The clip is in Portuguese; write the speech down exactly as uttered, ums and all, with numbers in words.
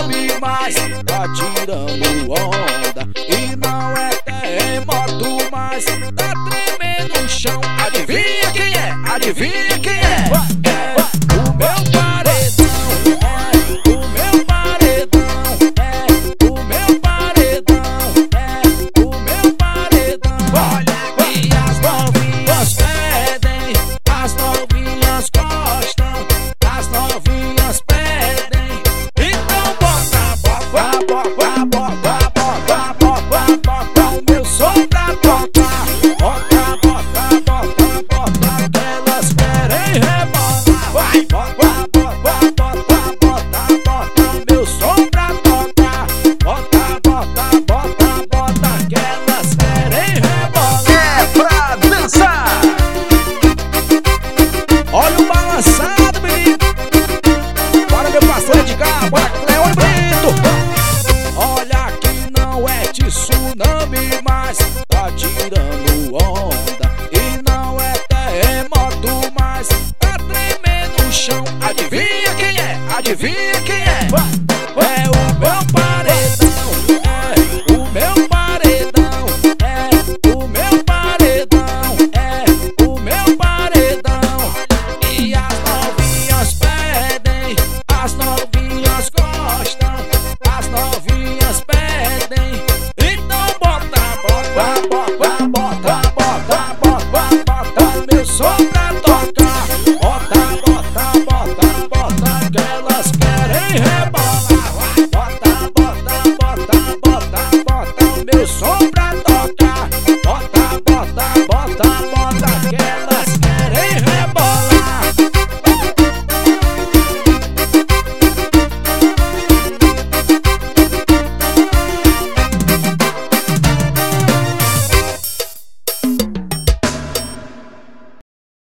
tsunami, mas tá tirando onda. E não é terremoto, mas tá tremendo o chão. Adivinha quem é? Adivinha quem é? É o meu paredão, é o meu paredão, é o meu paredão, é o meu paredão. Olha, e as novinhas pedem, as novinhas gostam, as novinhas pedem. Então bota, bota, bota, bota, bota, bota, bota o meu som pra tocar. Bota, bota, bota, bota, que elas querem rebolar. Vai, bota, bota, bota, bota, bota o meu som pra tocar. Bota, bota, bota, bota, que elas querem rebolar. É pra dançar. Olha o balançado, menino. Bora, meu parceiro de cá, bora, Cleon e Brito. Olha que não é tsunami, mas tá tirando onda. E não é terremoto, mas tá tremendo o chão. Adivinha quem é? Adivinha quem é?